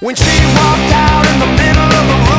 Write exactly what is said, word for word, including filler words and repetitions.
When she walked out in the middle of the